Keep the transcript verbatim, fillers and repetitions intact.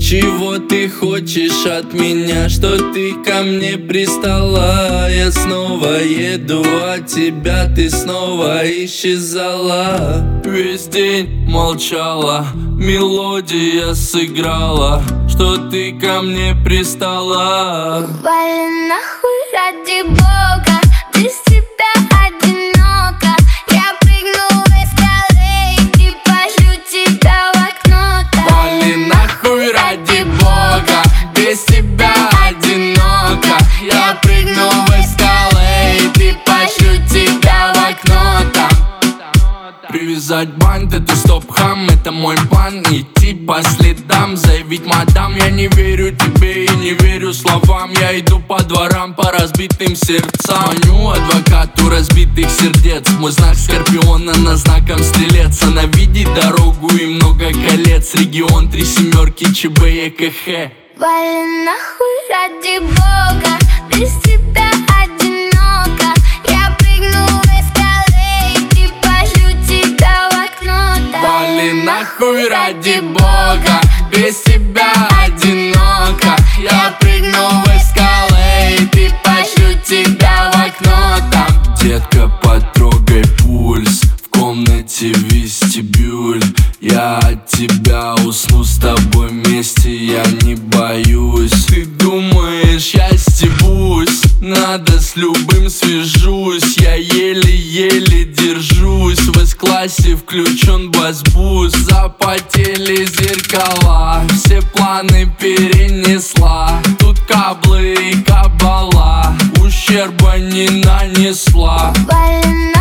Чего ты хочешь от меня, что ты ко мне пристала? Я снова еду от тебя, ты снова исчезала. Весь день молчала, мелодия сыграла, что ты ко мне пристала. Вали нахуй ради бога, без тебя одиноко. Я прыгну в эскалейт и пошлю тебя в окно. Вали нахуй ради бога, без тебя одиноко. Я прыгну в эскалейт и пошлю тебя в окно там. Привязать бант, это стоп-хам, это мой план. Идти по следам, заявить мадам: я не верю тебе и не верю словам. Я иду по дворам, по разбитым сердцам. Звоню адвокату разбитых сердец. Мой знак скорпиона на знаком стрелец. Она видит дорогу и много колец. Регион три семерки, ЧБ, ЕКХ. Вали нахуй ради бога, без тебя одиноко. Я прыгну в эскалейт и пошлю тебя в окно. Вали нахуй ради бога, без тебя одиноко. Я прыгну в эскалейт и пошлю тебя в окно там. Детка, потрогай пульс, в комнате вестибюль. Я от тебя усну, с тобой вместе я не боюсь. Ты думаешь, я стебусь? Надо с любым свяжусь. Я еле-еле держусь. В эс-классе включен бас-бус. Запотели зеркала, все планы перенесла. Тут каблы и кабала, ущерба не нанесла. Вали